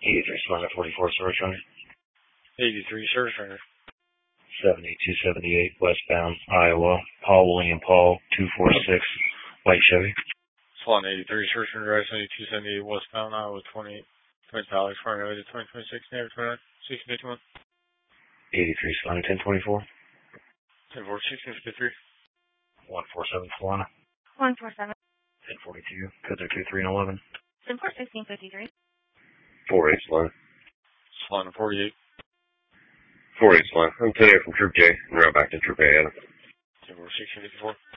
83 Slender 44 Service Runner. 83 Service Runner. 7278 westbound Iowa. Paul William Paul 246 White Chevy. Swan 83 Service Runner Drive 7278 westbound Iowa 20 Twin Alex Farm Road 2026 Neighbor 29 1651. 83 Slender 1024. 1046 1053. 147 Solana. 147. 1042. Codes are 23 and 11. 1046 1653. 48 Slender. Swan 48. 48 Slender. I'm today from Troop J and route back to Troop A. 1046 54.